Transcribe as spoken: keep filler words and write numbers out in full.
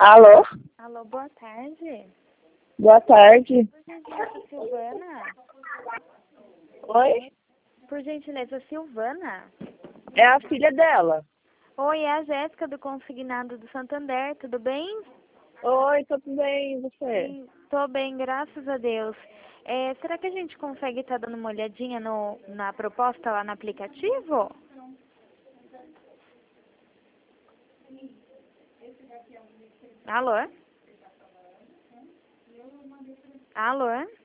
Alô? Alô, boa tarde. Boa tarde. Por gentileza, Silvana? Oi? Por gentileza, Silvana? É a filha dela. Oi, é a Jéssica do Consignado do Santander, tudo bem? Oi, tudo bem, e você? Sim, tô bem, graças a Deus. É, será que a gente consegue estar dando uma olhadinha no, na proposta lá no aplicativo? Alô? Alô?